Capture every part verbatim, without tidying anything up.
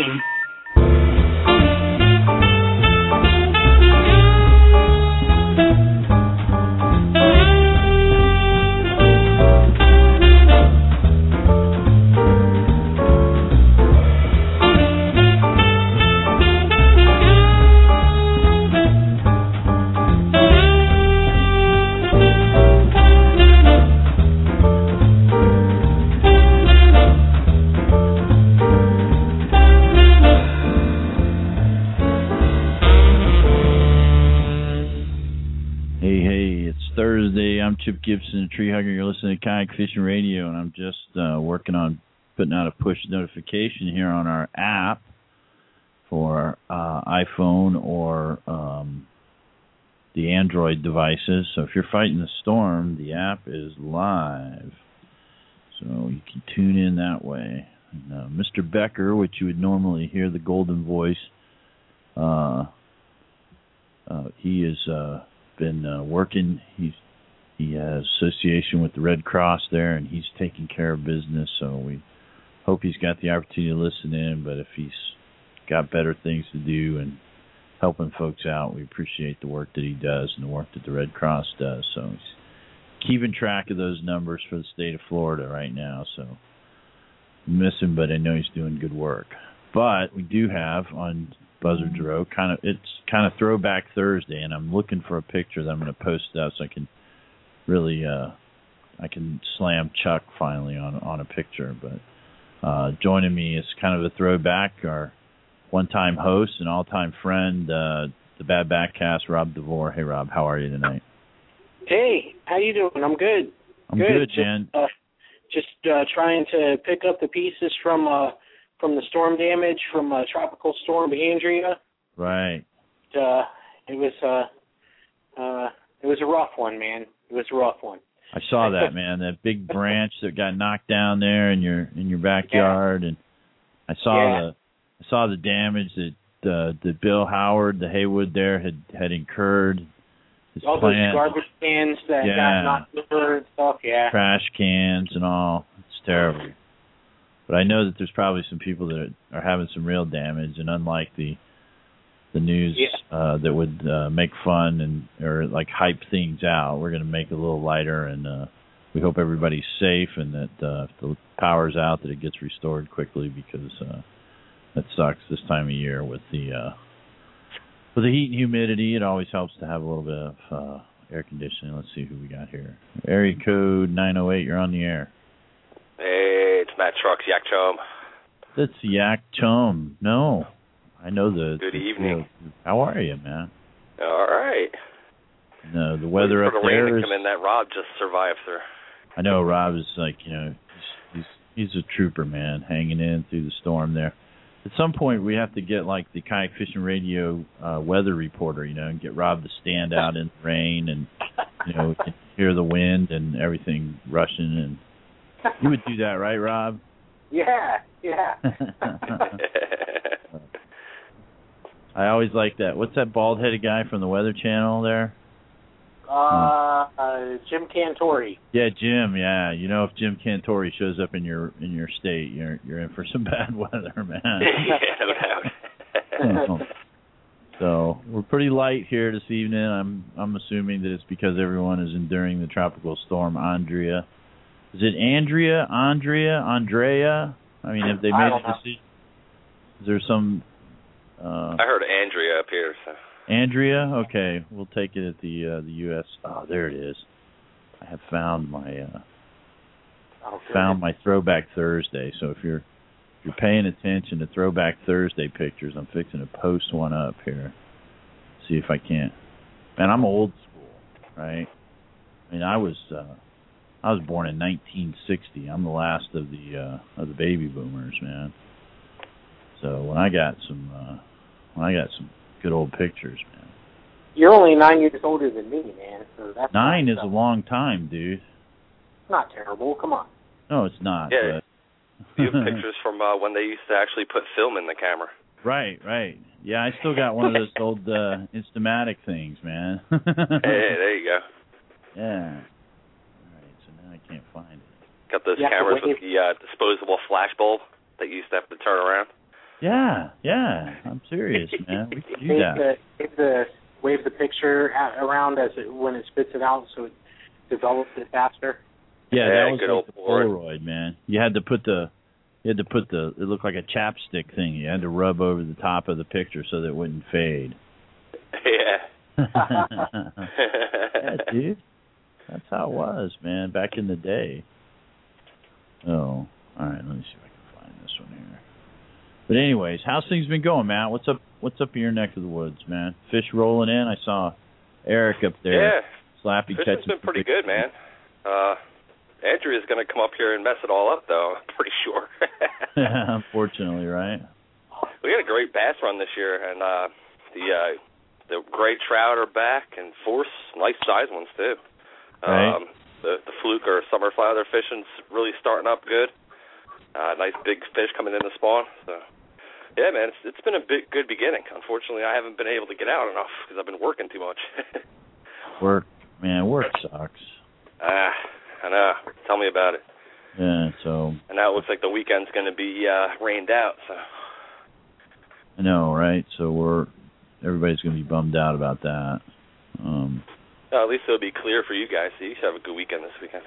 train. I'm Chip Gibson, a tree hugger. You're listening to Kayak Fishing Radio, and I'm just uh, working on putting out a push notification here on our app for uh, iPhone or um, the Android devices. So if you're fighting the storm, the app is live. So you can tune in that way. And, uh, Mister Becker, which you would normally hear the golden voice, uh, uh, he has uh, been uh, working. He's He has association with the Red Cross there, and he's taking care of business, so we hope he's got the opportunity to listen in, but if he's got better things to do and helping folks out, we appreciate the work that he does and the work that the Red Cross does. So he's keeping track of those numbers for the state of Florida right now, so miss him, but I know he's doing good work. But we do have on Buzzard Row, kind of, it's kind of Throwback Thursday, and I'm looking for a picture that I'm going to post out so I can really, uh, I can slam Chuck finally on on a picture. But uh, joining me is kind of a throwback, our one-time host and all-time friend, uh, the Bad Backcast, Rob DeVore. Hey, Rob, how are you tonight? Hey, how you doing? I'm good. I'm good, good, just, man. Uh, just uh, trying to pick up the pieces from uh, from the storm damage from uh, Tropical Storm Andrea. Right. Uh, it was uh, uh, it was a rough one, man. It was a rough one. I saw that, man. That big branch that got knocked down there in your in your backyard, yeah. and I saw yeah. the I saw the damage that uh, that Bill Howard, the Haywood there, had had incurred. His all plant, those garbage cans that yeah. got knocked over and stuff, yeah. Trash cans and all. It's terrible. But I know that there's probably some people that are having some real damage, and unlike the the news yeah. uh, that would uh, make fun and or like hype things out, we're going to make it a little lighter, and uh, we hope everybody's safe and that uh, if the power's out, that it gets restored quickly, because uh, that sucks this time of year with the uh, with the heat and humidity. It always helps to have a little bit of uh, air conditioning. Let's see who we got here. Area code nine oh eight. You're on the air. Hey, it's Matt Trucks, Yak Chum. That's Yak Chum. No. I know the... Good the, evening. The, how are you, man? All right. No, the weather up the there rain is... to come in, that Rob just survived through. I know Rob is like, you know, he's, he's he's a trooper, man, hanging in through the storm there. At some point, we have to get, like, the Kayak Fishing Radio uh, weather reporter, you know, and get Rob to stand out in the rain and, you know, can hear the wind and everything rushing. And you would do that, right, Rob? Yeah, yeah. I always like that. What's that bald-headed guy from the Weather Channel there? Uh, uh, Jim Cantori. Yeah, Jim. Yeah, you know, if Jim Cantori shows up in your in your state, you're you're in for some bad weather, man. Yeah, no doubt. So we're pretty light here this evening. I'm I'm assuming that it's because everyone is enduring the tropical storm Andrea. Is it Andrea, Andrea, Andrea? I mean, have they made a decision? Is there some? Uh, I heard Andrea up here. So. Andrea, okay, we'll take it at the uh, the U S Oh, there it is. I have found my uh, okay. found my Throwback Thursday. So if you're if you're paying attention to Throwback Thursday pictures, I'm fixing to post one up here. See if I can't. Man, I'm old school, right? I mean, I was uh, I was born in nineteen sixty. I'm the last of the uh, of the baby boomers, man. So when I got some. Uh, Well, I got some good old pictures, man. You're only nine years older than me, man. So that's nine is stuff. a long time, dude. It's not terrible. Come on. No, it's not. Yeah, but... you have pictures from uh, when they used to actually put film in the camera. Right, right. Yeah, I still got one of those old uh, Instamatic things, man. Hey, there you go. Yeah. All right, so now I can't find it. Got those yeah, cameras with the uh, disposable flash bulb that you used to have to turn around. Yeah, yeah. I'm serious, man. We can do Wave that. the, wave the wave the picture out, around as it, when it spits it out, so it develops it faster. Yeah, Yeah, that was good like old the board. Polaroid, man. You had to put the, you had to put the. It looked like a chapstick thing. You had to rub over the top of the picture so that it wouldn't fade. Yeah. Yeah, dude. That's how it was, man, back in the day. Oh, all right. Let me see if I can find this one here. But anyways, how's things been going, Matt? What's up? What's up in your neck of the woods, man? Fish rolling in. I saw Eric up there. Yeah. Slappy Fishing's catching. been pretty good, man. Uh, Andrea's going to come up here and mess it all up, though. I'm pretty sure. Unfortunately, right? We had a great bass run this year, and uh, the uh, the gray trout are back, and force nice size ones too. Right. Um, the the fluke or summer flounder fishing's really starting up good. Uh, nice big fish coming in the spawn. So yeah, man, it's it's been a big good beginning. Unfortunately, I haven't been able to get out enough because I've been working too much. Work, man, work sucks. Ah, I know. Tell me about it. Yeah, so. And now it looks like the weekend's going to be uh, rained out. So. I know, right? So we're everybody's going to be bummed out about that. Um, Uh, at least it'll be clear for you guys, so you should have a good weekend this weekend.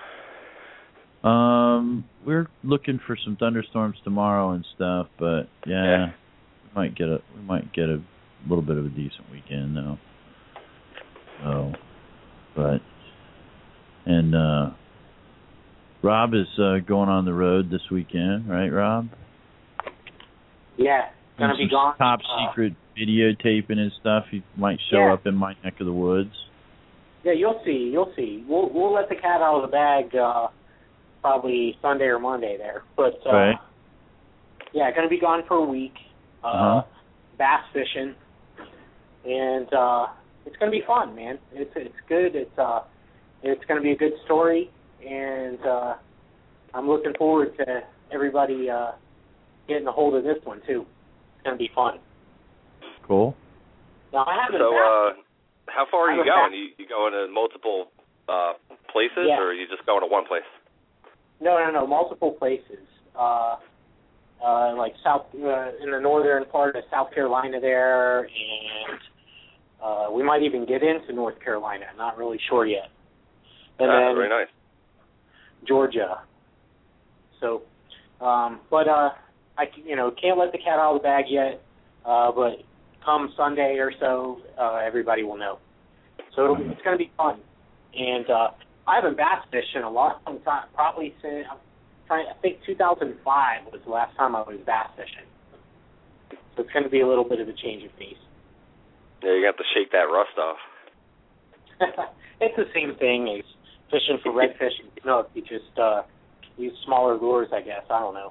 um, we're looking for some thunderstorms tomorrow and stuff, but yeah, Yeah. we might get a we might get a little bit of a decent weekend though. So, but and uh, Rob is uh, going on the road this weekend, right, Rob? Yeah, gonna be gone. Top uh, secret videotaping and stuff. He might show Yeah. up in my neck of the woods. Yeah, you'll see. You'll see. We'll we'll let the cat out of the bag uh, probably Sunday or Monday there. But uh, Right. yeah, going to be gone for a week. Uh, Uh-huh. Bass fishing, and uh, it's going to be fun, man. It's it's good. It's uh, it's going to be a good story, and uh, I'm looking forward to everybody uh, getting a hold of this one too. It's going to be fun. Cool. Now I haven't. So, bass- uh, how far are I'm you a going? bass- You, you going to multiple uh, places, Yeah. or are you just going to one place? No, no, no, multiple places. Uh, uh, like South uh, in the northern part of South Carolina there, and uh, we might even get into North Carolina. Not really sure yet. And Ah, then very nice. Georgia. So, um, but uh, I c- you know can't let the cat out of the bag yet. Uh, but come Sunday or so, uh, everybody will know. So it'll, it's going to be fun. And uh, I haven't bass fished in a long time, probably since, I'm trying, I think two thousand five was the last time I was bass fishing. So it's going to be a little bit of a change of pace. Yeah, you have to shake that rust off. It's the same thing as fishing for redfish and snook. You just uh, use smaller lures, I guess. I don't know.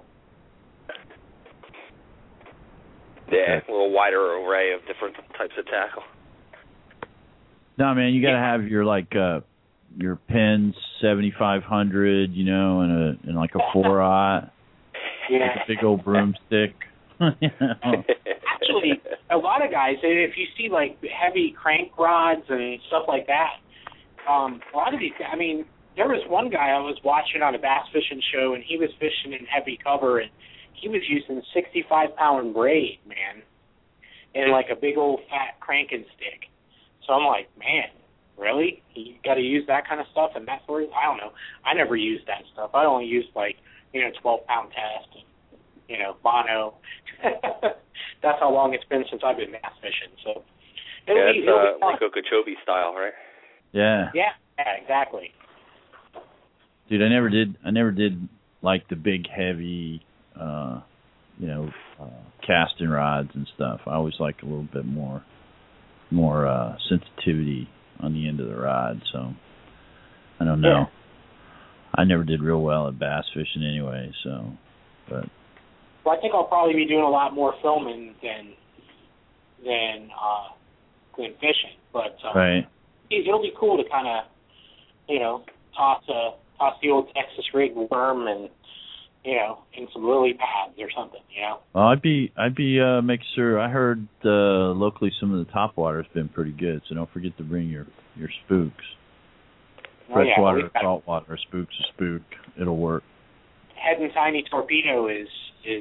Yeah, a little wider array of different types of tackle. No, man, you got to Yeah. have your like uh, your Penn seventy-five hundred, you know, and a and like a four aught, Yeah. a big old broomstick. You know? Actually, a lot of guys, if you see like heavy crank rods and stuff like that, um, a lot of these guys, I mean, there was one guy I was watching on a bass fishing show, and he was fishing in heavy cover, and he was using sixty-five pound braid, man, and like a big old fat cranking stick. So I'm like, man, really? You got to use that kind of stuff and that sort of, I don't know. I never used that stuff. I only used like, you know, twelve pound test and, you know, mono. That's how long it's been since I've been bass fishing. So it'll Yeah, be, it's it'll uh, be fun. like Okeechobee style, right? Yeah. Yeah, yeah, exactly. Dude, I never did. I never did like the big heavy, uh, you know, uh, casting rods and stuff. I always like a little bit more, more uh, sensitivity on the end of the rod. So I don't know. Yeah. I never did real well at bass fishing anyway. So, but Well, I think I'll probably be doing a lot more filming than than uh, than fishing. But uh, right. it'll be cool to kind of, you know, toss a toss the old Texas rig worm and, you know, in some lily pads or something, you know. Well, I'd be I'd be uh, making sure. I heard uh, locally some of the top water's been pretty good. So don't forget to bring your your spooks. Oh, yeah, Freshwater, we've got- saltwater, spooks a spook. It'll work. Head and Tiny Torpedo is is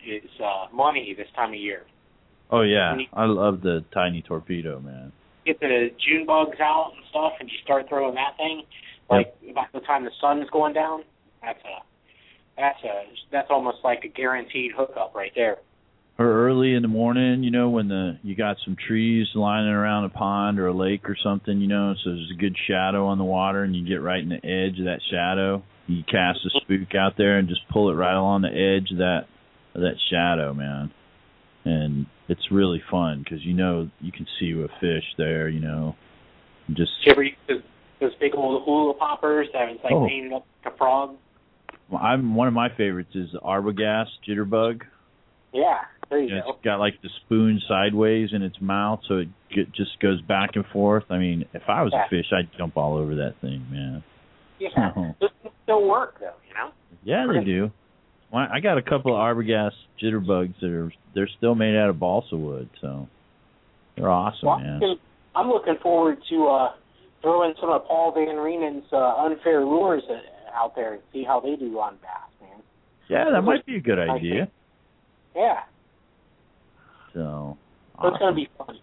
is uh, money this time of year. Oh yeah, I love the tiny torpedo, man. Get the June bugs out and stuff, and you start throwing that thing. Like yep. About the time the sun's going down, that's a that's a that's almost like a guaranteed hookup right there. Or early in the morning, you know, when the you got some trees lining around a pond or a lake or something, you know, so there's a good shadow on the water, and you get right in the edge of that shadow. You cast a spook out there and just pull it right along the edge of that of that shadow, man. And it's really fun because you know you can see a fish there, you know. Just Did you ever use those, those big old hula poppers that was like oh. painted up like a frog? Well, I'm one of my favorites is the arbogast jitterbug. Yeah, there you and go. It's got like the spoon sideways in its mouth, so it get, just goes back and forth. I mean, if I was yeah. a fish, I'd jump all over that thing, man. Yeah, those still work though, you know. Yeah, they do. Well, I got a couple of arbogast jitterbugs that are they're still made out of balsa wood, so they're awesome, well, man. I'm looking forward to uh, throwing some of Paul Van Reenen's uh, unfair lures out there and see how they do on bass, man. Yeah, that might be a good idea. Yeah. So, so it's going to be fun.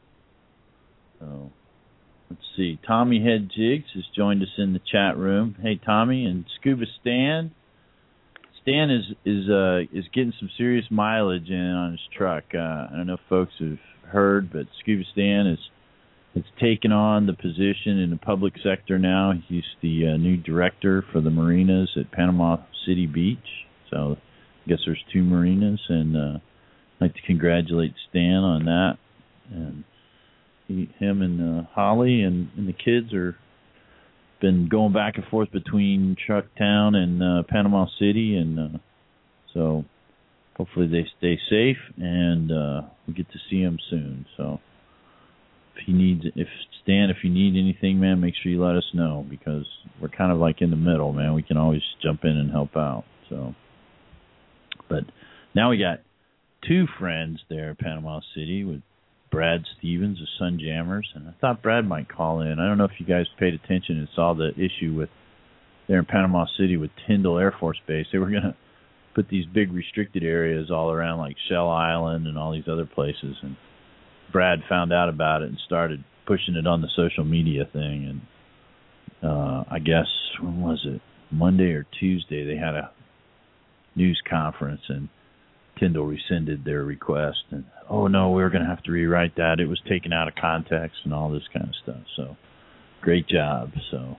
So, let's see. Tommy Head Jigs has joined us in the chat room. Hey, Tommy, and Scuba Stan. Stan is is uh, is getting some serious mileage in on his truck. Uh, I don't know if folks have heard, but Scuba Stan is has taken on the position in the public sector now. He's the uh, new director for the marinas at Panama City Beach. So I guess there's two marinas, and uh, I'd like to congratulate Stan on that. And he, him and uh, Holly and, and the kids are been going back and forth between Trucktown and uh, Panama City, and uh, so hopefully they stay safe, and uh, we get to see him soon. So if he needs, if Stan, if you need anything, man, make sure you let us know, because we're kind of like in the middle, man. We can always jump in and help out. So, but now we got two friends there at Panama City with Brad Stevens of Sunjammers, and I thought Brad might call in. I don't know if you guys paid attention and saw the issue with there in Panama City with Tyndall Air Force Base. They were going to put these big restricted areas all around, like Shell Island and all these other places, and Brad found out about it and started pushing it on the social media thing. And uh, I guess, when was it, Monday or Tuesday, they had a news conference, and Tyndall rescinded their request, and oh no, we were going to have to rewrite that. It was taken out of context and all this kind of stuff. So, great job. So,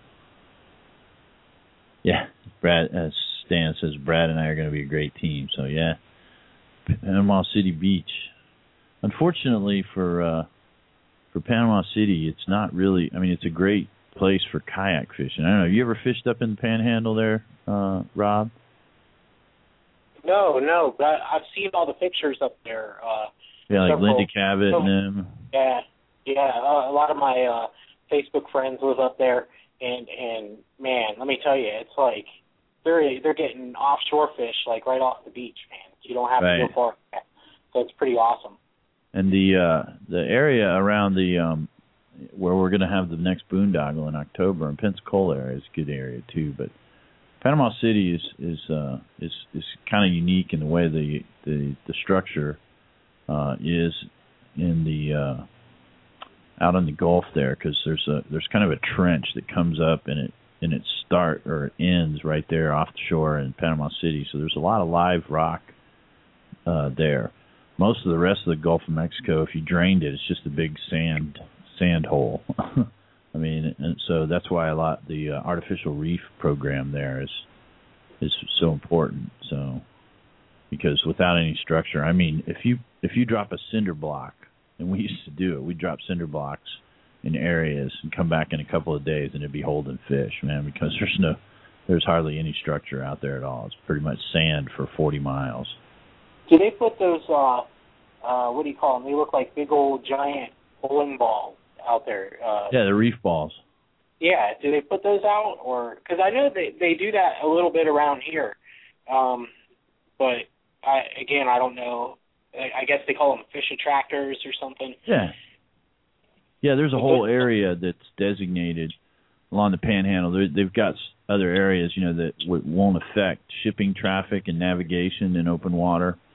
yeah, Brad, as Stan says, Brad and I are going to be a great team. So, yeah, Panama City Beach. Unfortunately for uh, for Panama City, it's not really. I mean, it's a great place for kayak fishing. I don't know. Have you ever fished up in the Panhandle there, uh, Rob? No, no, but I've seen all the pictures up there. Uh, yeah, like several, Linda Cabot so, and them. Yeah, yeah. Uh, a lot of my uh, Facebook friends live up there, and and man, let me tell you, it's like they're they're getting offshore fish like right off the beach, man. You don't have right. to go far, so it's pretty awesome. And the uh, the area around the um, where we're going to have the next boondoggle in October in Pensacola area is a good area too, but Panama City is is uh, is is kind of unique in the way the the, the structure uh, is in the uh, out in the Gulf there, because there's a there's kind of a trench that comes up and it and it start or it ends right there off the shore in Panama City. So there's a lot of live rock uh, there. Most of the rest of the Gulf of Mexico, if you drained it, it's just a big sand sand hole. I mean, and so that's why a lot the uh, artificial reef program there is is so important. So, because without any structure, I mean, if you if you drop a cinder block, and we used to do it, we drop cinder blocks in areas and come back in a couple of days, and it'd be holding fish, man, because there's no there's hardly any structure out there at all. It's pretty much sand for forty miles. Do they put those? Uh, uh, what do you call them? They look like big old giant bowling balls out there. Uh, yeah, the reef balls. Yeah, do they put those out, or because I know they they do that a little bit around here, um, but I again I don't know. I, I guess they call them fish attractors or something. Yeah, yeah. There's a whole area that's designated along the Panhandle. They're, they've got other areas, you know, that w- won't affect shipping traffic and navigation in open water.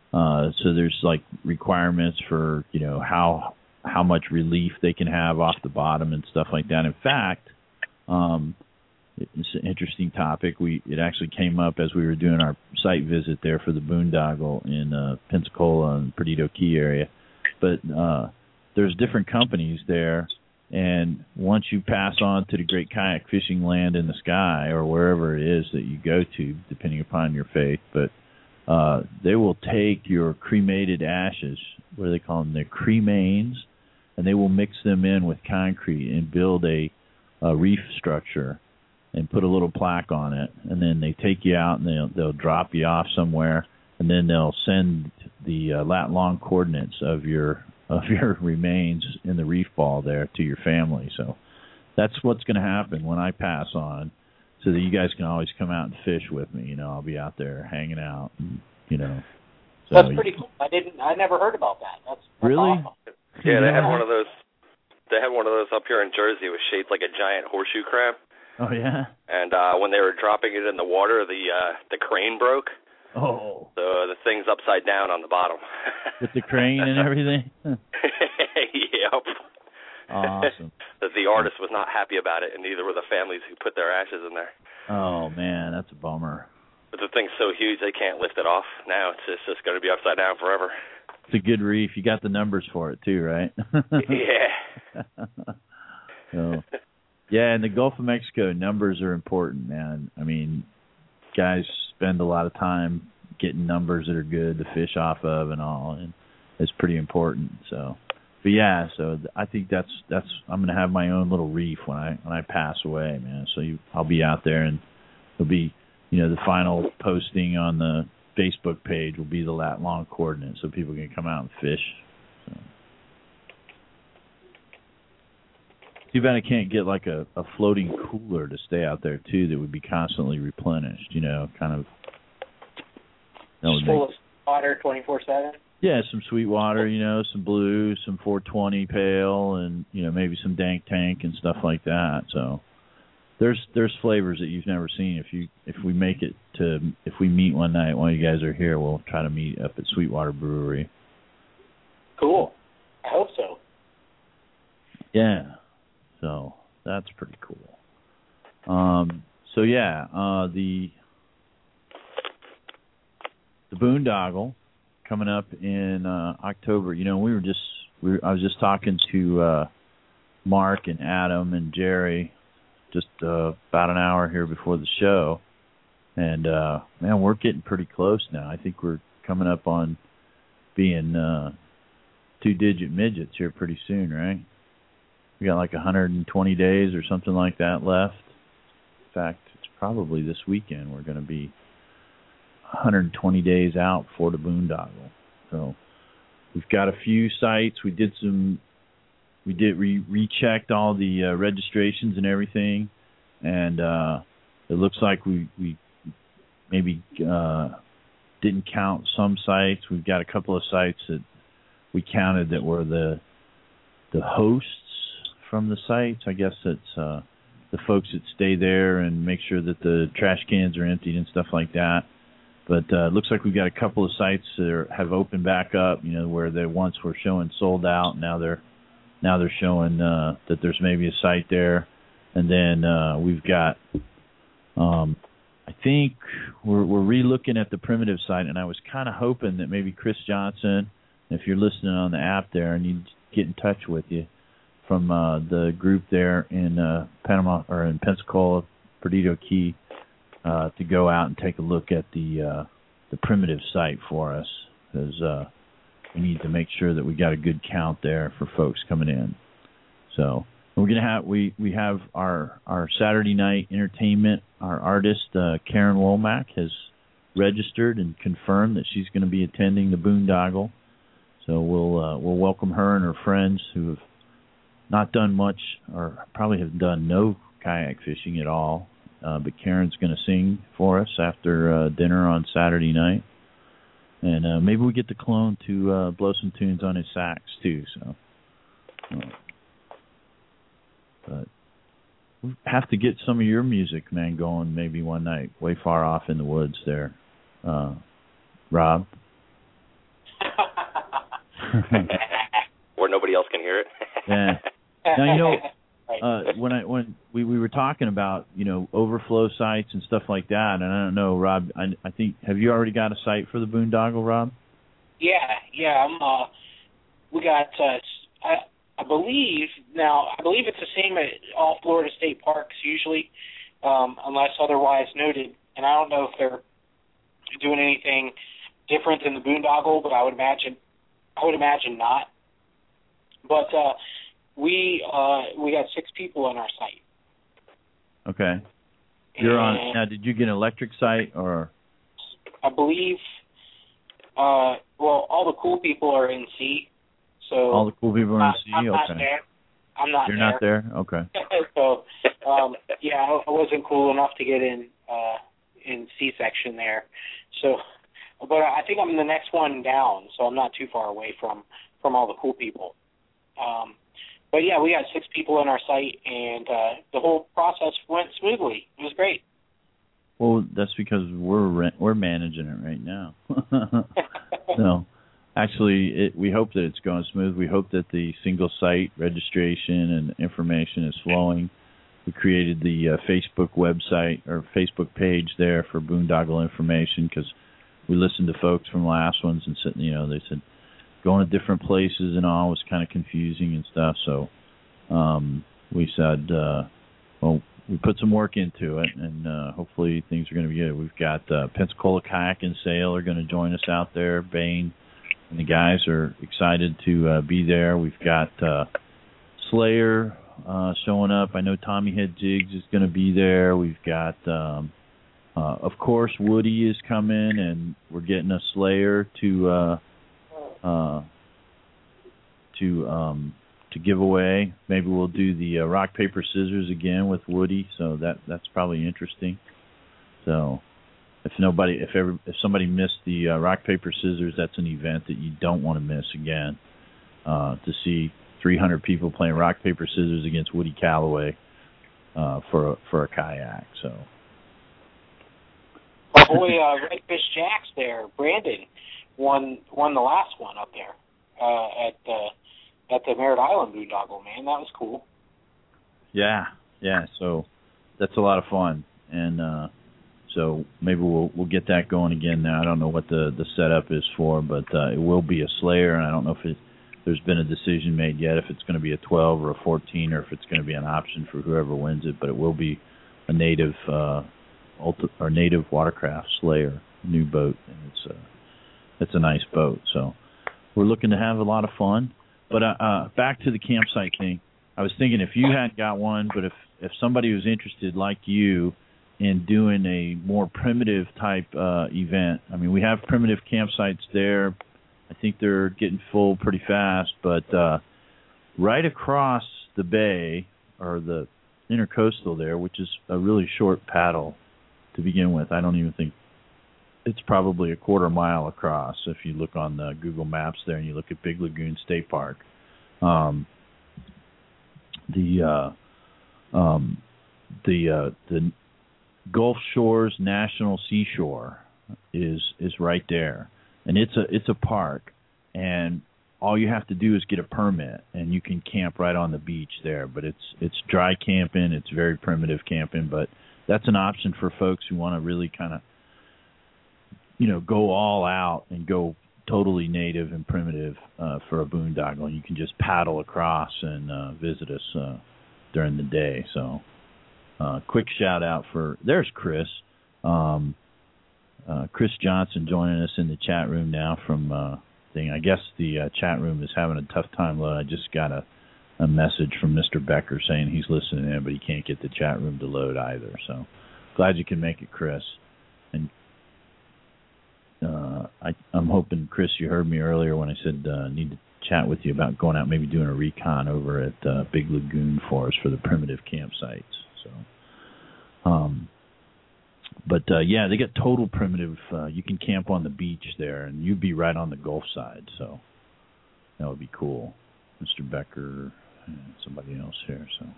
Uh, so there's like requirements for, you know, how how much relief they can have off the bottom and stuff like that. In fact, um, it's an interesting topic. We it actually came up as we were doing our site visit there for the boondoggle in uh, Pensacola and Perdido Key area. But uh, there's different companies there, and once you pass on to the Great Kayak Fishing Land in the Sky, or wherever it is that you go to, depending upon your faith, but uh, they will take your cremated ashes, what do they call them? They're cremains, and they will mix them in with concrete and build a, a reef structure and put a little plaque on it, and then they take you out and they'll, they'll drop you off somewhere, and then they'll send the uh, lat long coordinates of your of your remains in the reef ball there to your family. So that's what's going to happen when I pass on, so that you guys can always come out and fish with me. You know, I'll be out there hanging out. And, you know, so that's pretty cool. I didn't. I never heard about that. That's, that's really. Awesome. Yeah, they had one of those. They had one of those up here in Jersey. It was shaped like a giant horseshoe crab. Oh yeah. And uh, when they were dropping it in the water, the uh, the crane broke. Oh. So the thing's upside down on the bottom. With the crane and everything? Yep. Awesome. The artist was not happy about it, and neither were the families who put their ashes in there. Oh, man, that's a bummer. But the thing's so huge they can't lift it off. Now it's just, just going to be upside down forever. It's a good reef. You got the numbers for it, too, right? Yeah. So, yeah, in the Gulf of Mexico, numbers are important, man. I mean, guys spend a lot of time getting numbers that are good to fish off of and all, and it's pretty important. So, but yeah, so I think that's that's I'm gonna have my own little reef when I when I pass away, man. So you, I'll be out there, and it'll be, you know, the final posting on the Facebook page will be the lat long coordinates, so people can come out and fish. So. Too bad I can't get like a, a floating cooler to stay out there too that would be constantly replenished, you know, kind of. Just full of water twenty-four seven? Yeah, some sweet water, you know, some blue, some four twenty pail, and, you know, maybe some dank tank and stuff like that. So there's there's flavors that you've never seen. If you if we make it to, if we meet one night, one of you guys are here, we'll try to meet up at Sweetwater Brewery. Cool. I hope so. Yeah. So that's pretty cool. Um, so yeah, uh, the the boondoggle coming up in uh, October. You know, we were just we were, I was just talking to uh, Mark and Adam and Jerry just uh, about an hour here before the show, and uh, man, we're getting pretty close now. I think we're coming up on being uh, two-digit midgets here pretty soon, right? We got like one hundred twenty days or something like that left. In fact, it's probably this weekend we're going to be one hundred twenty days out for the boondoggle. So we've got a few sites. We did some, we did re- rechecked all the uh, registrations and everything, and uh, it looks like we we maybe uh, didn't count some sites. We've got a couple of sites that we counted that were the the hosts from the sites. I guess it's uh, the folks that stay there and make sure that the trash cans are emptied and stuff like that. But uh, it looks like we've got a couple of sites that are, have opened back up, you know, where they once were showing sold out. Now they're now they're showing uh, that there's maybe a site there. And then uh, we've got, um, I think we're, we're re-looking at the primitive site, and I was kind of hoping that maybe Chris Johnson, if you're listening on the app there, and you get in touch with you, from uh, the group there in uh, Panama or in Pensacola, Perdido Key, uh, to go out and take a look at the uh, the primitive site for us, because uh, we need to make sure that we got a good count there for folks coming in. So we're gonna have we, we have our our Saturday night entertainment. Our artist uh, Karen Womack has registered and confirmed that she's going to be attending the boondoggle. So we'll uh, we'll welcome her and her friends who have not done much, or probably have done no kayak fishing at all. Uh, but Karen's going to sing for us after uh, dinner on Saturday night. And uh, maybe we get the clone to uh, blow some tunes on his sax, too. So, uh, But we have to get some of your music, man, going maybe one night way far off in the woods there. Uh, Rob? where nobody else can hear it. Yeah. Now, you know, uh, when I when we, we were talking about, you know, overflow sites and stuff like that, and I don't know, Rob, I, I think, have you already got a site for the boondoggle, Rob? Yeah, yeah. I'm, uh, we got, uh, I, I believe, now, I believe it's the same at all Florida state parks usually, um, unless otherwise noted. And I don't know if they're doing anything different than the boondoggle, but I would imagine, I would imagine not. But uh, we uh, we got six people on our site. Okay. You're and on now. Did you get an electric site or? I believe. Uh, well, all the cool people are in C. So all the cool people are in C. I'm okay. not there. I'm not You're there. not there. Okay. so, um, yeah, I wasn't cool enough to get in uh, in C section there. So, but I think I'm the next one down, so I'm not too far away from from all the cool people. Um, but yeah, we got six people on our site, and uh, the whole process went smoothly. It was great. Well, that's because we're we're managing it right now. So, actually, it, we hope that it's going smooth. We hope that the single site registration and information is flowing. We created the uh, Facebook website or Facebook page there for boondoggle information because we listened to folks from last ones and said, you know, they said going to different places and all was kind of confusing and stuff. So um, we said, uh, well, we put some work into it, and uh, hopefully things are going to be good. We've got uh, Pensacola Kayak and Sail are going to join us out there. Bain and the guys are excited to uh, be there. We've got uh, Slayer uh, showing up. I know Tommy Head Jigs is going to be there. We've got, um, uh, of course, Woody is coming, and we're getting a Slayer to uh, uh, to um, to give away. Maybe we'll do the uh, rock paper scissors again with Woody. So that that's probably interesting. So if nobody, if ever, if somebody missed the uh, rock paper scissors, that's an event that you don't want to miss again. Uh, to see three hundred people playing rock paper scissors against Woody Calloway uh, for a, for a kayak. So. My boy uh, Redfish Jack's there. Brandon won won the last one up there uh, at uh, at the Merritt Island boondoggle. Man, that was cool. Yeah, yeah. So that's a lot of fun, and uh, so maybe we'll we'll get that going again. Now I don't know what the the setup is for, but uh, it will be a Slayer, and I don't know if it, there's been a decision made yet if it's going to be a twelve or a fourteen, or if it's going to be an option for whoever wins it. But it will be a native. Uh, Ulti- our native watercraft Slayer new boat, and it's a it's a nice boat. So we're looking to have a lot of fun. But uh, uh, back to the campsite thing, I was thinking if you hadn't got one, but if if somebody was interested like you in doing a more primitive type uh, event, I mean we have primitive campsites there. I think they're getting full pretty fast, but uh, right across the bay or the intercoastal there, which is a really short paddle. To begin with, I don't even think it's probably a quarter mile across. If you look on the Google Maps there and you look at Big Lagoon State Park, um, the uh, um, the uh, the Gulf Shores National Seashore is is right there, and it's a it's a park, and all you have to do is get a permit, and you can camp right on the beach there. But it's it's dry camping, it's very primitive camping, but that's an option for folks who want to really kind of, you know, go all out and go totally native and primitive uh, for a boondoggle. You can just paddle across and uh, visit us uh, during the day. So, uh, quick shout out for there's Chris, um, uh, Chris Johnson joining us in the chat room now from uh, thing. I guess the uh, chat room is having a tough time loading. I just got a. a message from Mister Becker saying he's listening in, but he can't get the chat room to load either. So glad you can make it, Chris. And uh, I, I'm hoping, Chris, you heard me earlier when I said uh, need to chat with you about going out, maybe doing a recon over at uh, Big Lagoon for us for the primitive campsites. So, um, but uh, yeah, they got total primitive. Uh, you can camp on the beach there, and you'd be right on the Gulf side. So that would be cool, Mister Becker. Somebody else here, so.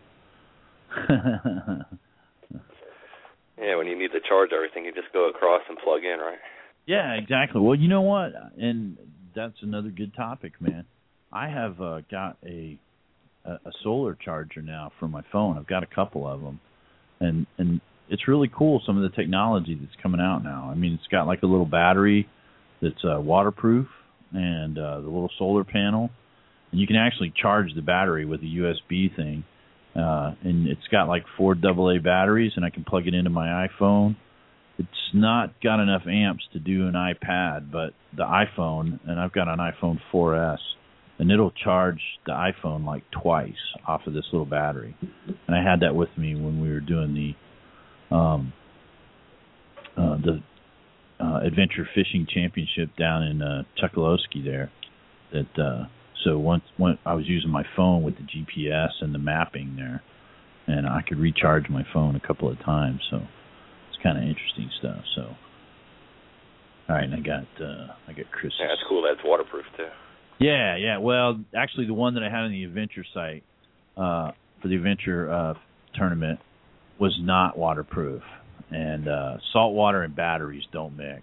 Yeah, when you need to charge everything, you just go across and plug in, right? Yeah, exactly. Well, you know what? And that's another good topic, man. I have uh, got a, a a solar charger now for my phone. I've got a couple of them, and and it's really cool. Some of the technology that's coming out now. I mean, it's got like a little battery that's uh, waterproof, and uh, the little solar panel, and you can actually charge the battery with a U S B thing. Uh, and it's got like four double A batteries, and I can plug it into my iPhone. It's not got enough amps to do an iPad, but the iPhone, and I've got an iPhone four S, and it'll charge the iPhone like twice off of this little battery. And I had that with me when we were doing the um, uh, the uh, Adventure Fishing Championship down in uh, Chokoloskee there. That uh, so once when I was using my phone with the G P S and the mapping there, and I could recharge my phone a couple of times. So it's kind of interesting stuff. So all right, and I got uh, I got Chris. Yeah, that's cool. That's waterproof too. Yeah, yeah. Well, actually, the one that I had on the Adventure site uh, for the Adventure uh, tournament was not waterproof, and uh, salt water and batteries don't mix.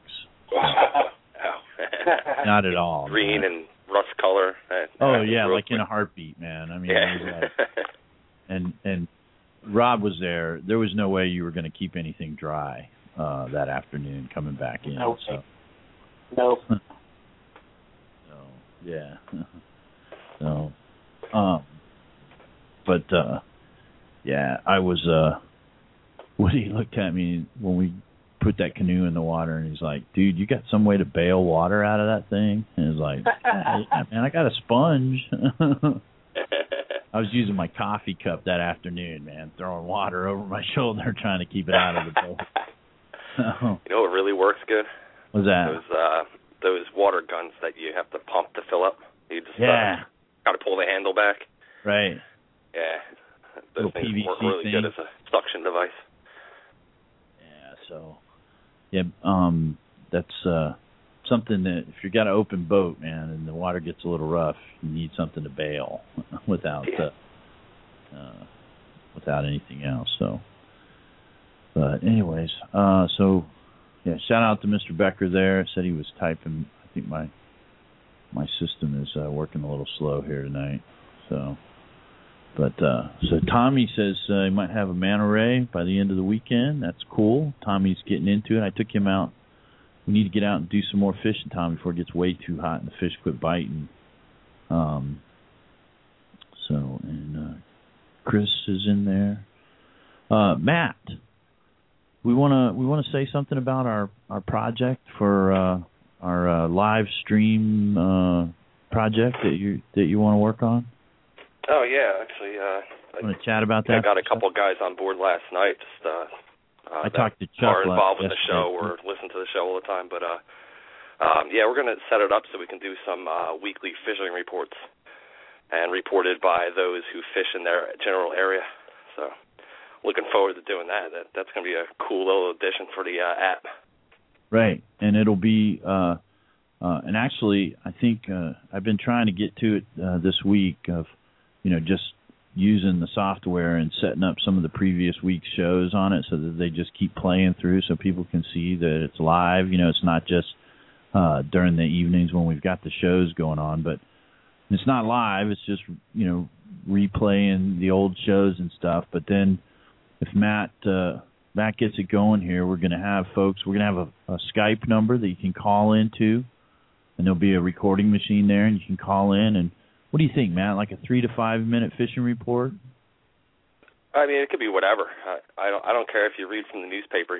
Not at all. Green man. and rust color. Oh yeah, like in a heartbeat, man. I mean, yeah. it was like, and and Rob was there. There was no way you were going to keep anything dry uh, that afternoon coming back in. No. So. No. so yeah. so, um, but uh, yeah, I was. Uh, Woody looked at me when we put that canoe in the water, and he's like, dude, you got some way to bail water out of that thing? And he's like, yeah, man, I got a sponge. I was using my coffee cup that afternoon, man, throwing water over my shoulder trying to keep it out of the boat. So, you know what really works good? What's that? Those, uh, those water guns that you have to pump to fill up. You just yeah. uh, got to pull the handle back. Right. Yeah. Those Little things P V C work really thing. good as a suction device. So, yeah, um, that's uh, something that if you got an open boat, man, and the water gets a little rough, you need something to bail without yeah. uh, uh, without anything else. So, but anyways, uh, so yeah, shout out to Mister Becker there. Said he was typing. I think my my system is uh, working a little slow here tonight. So. But uh, so Tommy says uh, he might have a manta ray by the end of the weekend. That's cool. Tommy's getting into it. I took him out. We need to get out and do some more fishing, Tommy, before it gets way too hot and the fish quit biting. Um. So and uh, Chris is in there. Uh, Matt, we wanna we wanna say something about our, our project for uh, our uh, live stream uh, project that you that you want to work on. Oh yeah, actually, uh, I want to chat about that. I got a couple guys on board last night. Just uh, uh, I talked to Chuck. Are involved with the yesterday. show or listen to the show all the time. But uh, um, yeah, we're gonna set it up so we can do some uh, weekly fishing reports, and reported by those who fish in their general area. So, looking forward to doing that. That that's gonna be a cool little addition for the uh, app. Right, and it'll be. Uh, uh, and actually, I think uh, I've been trying to get to it uh, this week of. You know, just using the software and setting up some of the previous week's shows on it so that they just keep playing through so people can see that it's live. You know, it's not just uh, during the evenings when we've got the shows going on, but it's not live. It's just, you know, replaying the old shows and stuff. But then if Matt uh, Matt gets it going here, we're going to have folks, we're going to have a, a Skype number that you can call into, and there'll be a recording machine there, and you can call in and what do you think, Matt? Like a three to five minute fishing report? I mean, it could be whatever. I, I don't. I don't care if you read from the newspaper.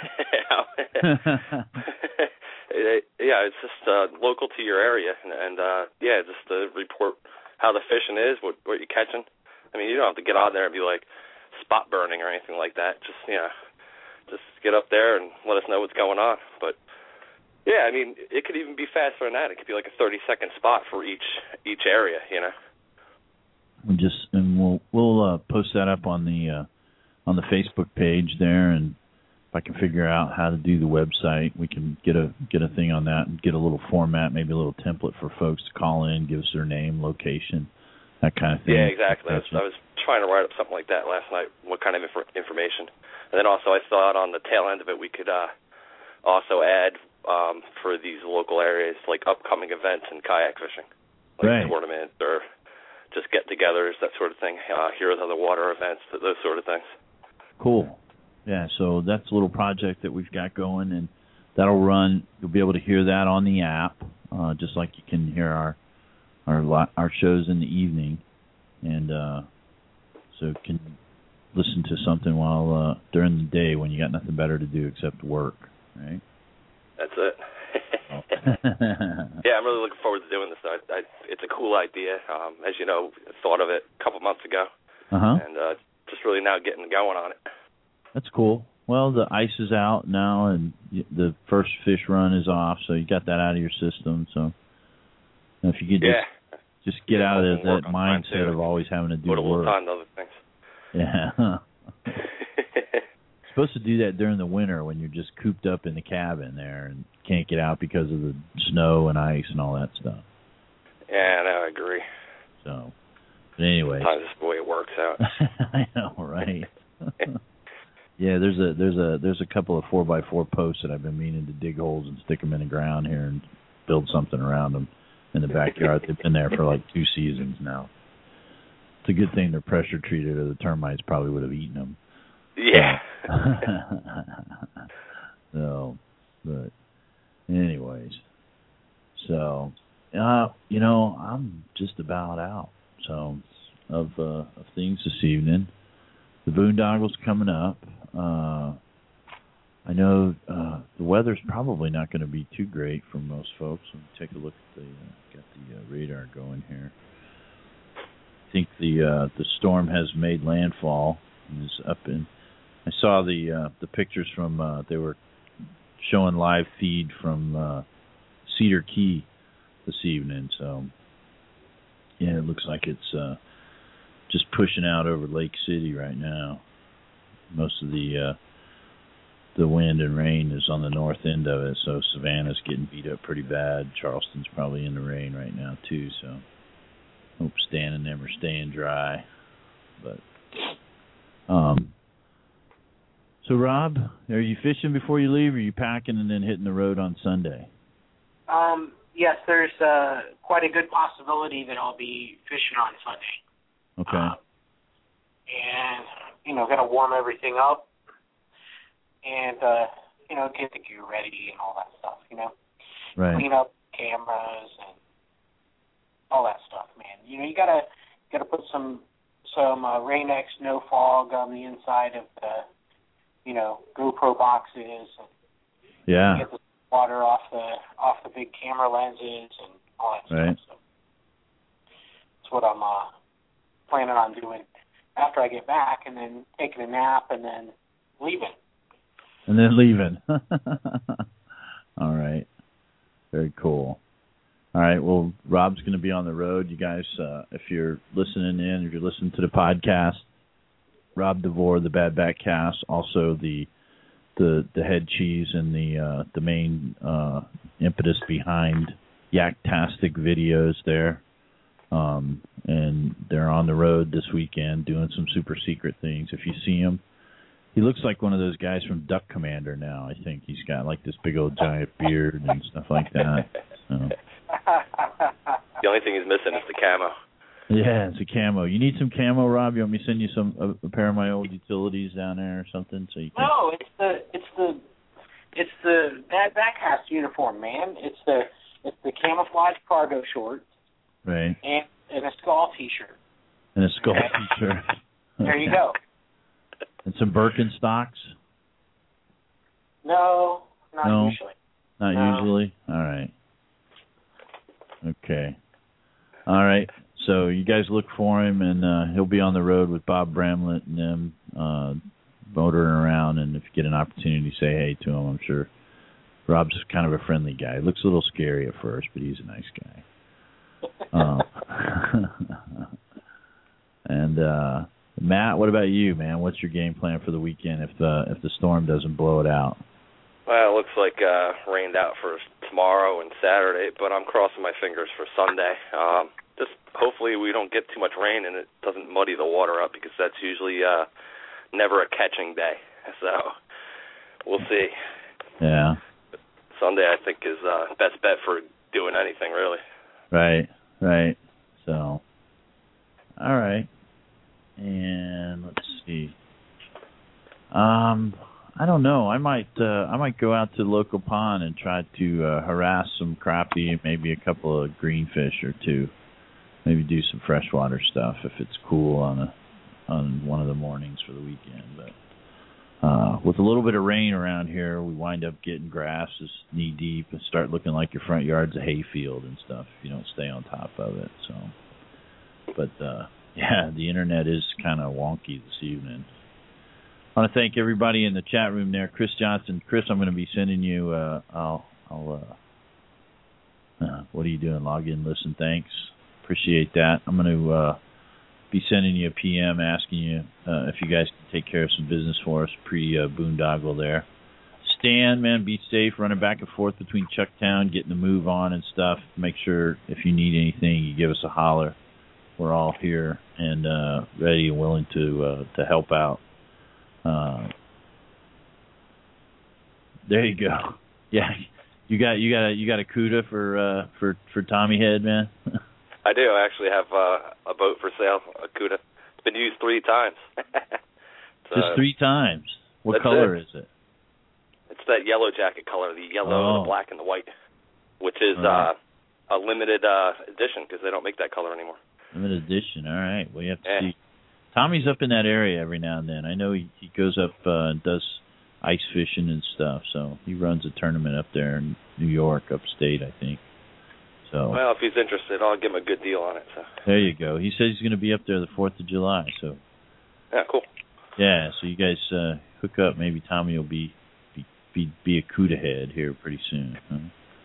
Yeah, it's just uh, local to your area, and, and uh, yeah, just to report how the fishing is, what what you're catching. I mean, you don't have to get on there and be like spot burning or anything like that. Just you know, just get up there and let us know what's going on. But yeah, I mean, it could even be faster than that. It could be like a thirty-second spot for each each area, you know. We just and we'll we'll uh, post that up on the uh, on the Facebook page there, and if I can figure out how to do the website, we can get a get a thing on that and get a little format, maybe a little template for folks to call in, give us their name, location, that kind of thing. Yeah, exactly. I was, I was trying to write up something like that last night. What kind of inf- information? And then also, I thought on the tail end of it, we could uh, also add um, for these local areas, like upcoming events in kayak fishing, like right. tournaments or just get-togethers, that sort of thing. Uh, Heroes of the Water events, those sort of things. Cool. Yeah, so that's a little project that we've got going, and that'll run. You'll be able to hear that on the app, uh, just like you can hear our our our shows in the evening, and uh, so you can listen to something while uh, during the day when you got nothing better to do except work, right? That's it. Oh. Yeah, I'm really looking forward to doing this. I, I, it's a cool idea. Um, as you know, I thought of it a couple months ago, uh-huh. and uh, just really now getting going on it. That's cool. Well, the ice is out now, and the first fish run is off, so you got that out of your system. So if you could just, yeah. just get yeah, out of that mindset of always having to do Put a little work. time to other things. Yeah. Supposed to do that during the winter when you're just cooped up in the cabin there and can't get out because of the snow and ice and all that stuff. Yeah, no, I agree. So, but anyway, sometimes it's the way it works out. I know, right? Yeah, there's a there's a there's a couple of four by four posts that I've been meaning to dig holes and stick them in the ground here and build something around them in the backyard. They've been there for like two seasons now. It's a good thing they're pressure treated, or the termites probably would have eaten them. Yeah. So, but anyways, so uh, you know, I'm just about out. So of uh, of things this evening. The Boondoggle's coming up. Uh, I know uh, the weather's probably not going to be too great for most folks. Let me take a look at the uh, got the uh, radar going here. I think the uh, the storm has made landfall and is up in. I saw the uh, the pictures from uh, they were showing live feed from uh, Cedar Key this evening. So yeah, it looks like it's uh, just pushing out over Lake City right now. Most of the uh, the wind and rain is on the north end of it, so Savannah's getting beat up pretty bad. Charleston's probably in the rain right now too. So hope Stan and them are staying dry. But um. So, Rob, are you fishing before you leave, or are you packing and then hitting the road on Sunday? Um, yes, there's uh, quite a good possibility that I'll be fishing on Sunday. Okay. Um, and, you know, going to warm everything up and, uh, you know, get the gear ready and all that stuff, you know. Right. Clean up cameras and all that stuff, man. You know, you got to got to put some, some uh, Rain-X no fog on the inside of the, you know, GoPro boxes, and yeah, get the water off the off the big camera lenses and all that right. stuff. So that's what I'm uh, planning on doing after I get back, and then taking a nap, and then leaving. And then leaving. All right. Very cool. All right. Well, Rob's going to be on the road. You guys, uh, if you're listening in, if you're listening to the podcast, Rob DeVore, the Bad Back Cast, also the the the head cheese and the uh, the main uh, impetus behind Yaktastic videos there, um, and they're on the road this weekend doing some super secret things. If you see him, he looks like one of those guys from Duck Commander now. I think he's got like this big old giant beard and stuff like that. So. The only thing he's missing is the camo. Yeah, it's a camo. You need some camo, Rob? You want me to send you some a, a pair of my old utilities down there or something so you can? No, it's the it's the it's the Bad Backcast uniform, man. It's the it's the camouflage cargo shorts, right? And and a skull T-shirt. And a skull T-shirt. There you go. And some Birkenstocks. No, not no, usually. Not no. usually. All right. Okay. All right. So you guys look for him, and uh, he'll be on the road with Bob Bramlett and them, uh, motoring around. And if you get an opportunity, say hey to him. I'm sure Rob's kind of a friendly guy. He looks a little scary at first, but he's a nice guy. um, and uh, Matt, what about you, man? What's your game plan for the weekend if the if the storm doesn't blow it out? Well, it looks like uh, rained out for tomorrow and Saturday, but I'm crossing my fingers for Sunday. Um, just hopefully we don't get too much rain and it doesn't muddy the water up, because that's usually uh, never a catching day. So we'll see. Yeah. Sunday, I think, is uh, best bet for doing anything, really. Right, right. So, all right. And let's see. Um, I don't know. I might uh, I might go out to the local pond and try to uh, harass some crappie and maybe a couple of greenfish or two. Maybe do some freshwater stuff if it's cool on a on one of the mornings for the weekend. But uh, with a little bit of rain around here, we wind up getting grass is knee deep and start looking like your front yard's a hayfield and stuff if you don't stay on top of it. So, but uh, yeah, the internet is kind of wonky this evening. I want to thank everybody in the chat room there. Chris Johnson. Chris, I'm going to be sending you, uh, I'll, I'll uh, uh, what are you doing? Log in, listen, thanks. Appreciate that. I'm going to uh, be sending you a P M asking you uh, if you guys can take care of some business for us pre-boondoggle uh, there. Stan, man, be safe, running back and forth between Chucktown, getting the move on and stuff. Make sure if you need anything, you give us a holler. We're all here and uh, ready and willing to uh, to help out. Uh, there you go. Yeah, you got you got a, you got a CUDA for uh, for for Tommy Head, man. I do. I actually have uh, a boat for sale, a CUDA. It's been used three times. so, Just three times. What color it. is it? It's that yellow jacket color, the yellow, oh. the black, and the white, which is right. uh, a limited uh, edition because they don't make that color anymore. Limited edition. All right. Well, you have to yeah. see. Tommy's up in that area every now and then. I know he, he goes up uh, and does ice fishing and stuff. So he runs a tournament up there in New York, upstate, I think. So well, if he's interested, I'll give him a good deal on it. So there you go. He says he's going to be up there the Fourth of July. So yeah, cool. Yeah, so you guys uh, hook up. Maybe Tommy will be be be, be a CUDA head here pretty soon. Huh?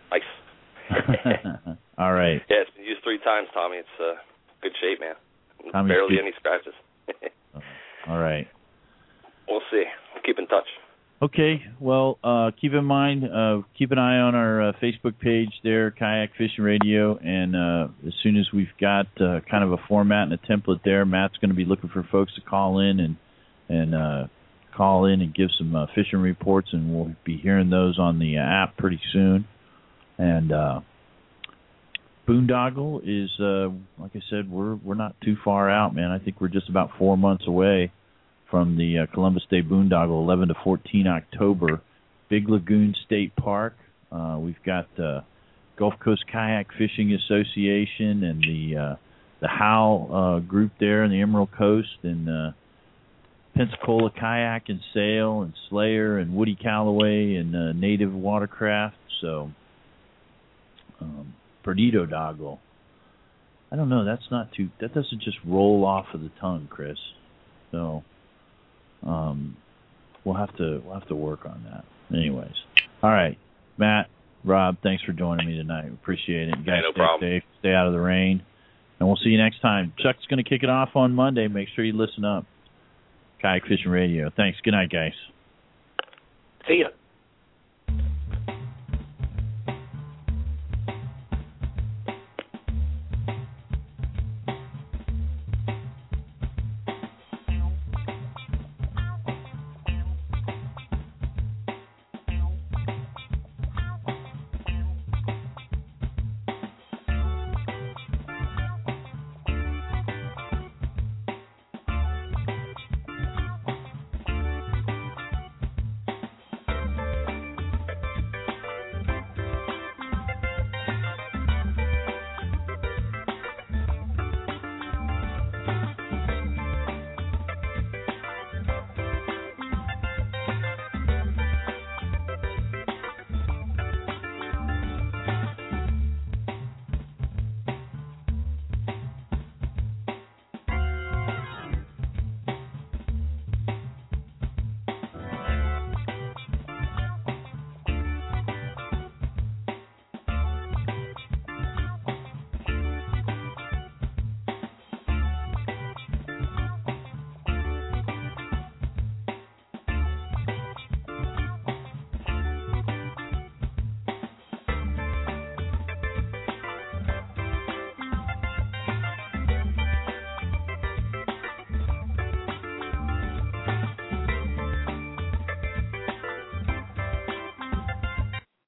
Nice. All right. Yeah, it's been used three times, Tommy. It's uh, good shape, man. Tommy's Barely good. any scratches. All right. We'll see. We'll keep in touch. Okay. Well, uh, keep in mind, uh, keep an eye on our uh, Facebook page there, Kayak Fishing Radio, and uh, as soon as we've got uh, kind of a format and a template there, Matt's going to be looking for folks to call in and and uh, call in and give some uh, fishing reports, and we'll be hearing those on the app pretty soon. And uh, Boondoggle is, uh, like I said, we're we're not too far out, man. I think we're just about four months away from the uh, Columbus Day Boondoggle, eleven to fourteen October, Big Lagoon State Park. Uh, we've got the Gulf Coast Kayak Fishing Association and the uh, the Howe uh, group there in the Emerald Coast, and uh, Pensacola Kayak and Sail and Slayer and Woody Callaway and uh, Native Watercraft. So. Um, Perdido Doggle. I don't know. That's not too. That doesn't just roll off of the tongue, Chris. So, um, we'll have to we'll have to work on that. Anyways, all right, Matt, Rob, thanks for joining me tonight. Appreciate it. You guys hey, no stay problem. safe, stay out of the rain, and we'll see you next time. Chuck's going to kick it off on Monday. Make sure you listen up. Kayak Fishing Radio. Thanks. Good night, guys. See ya.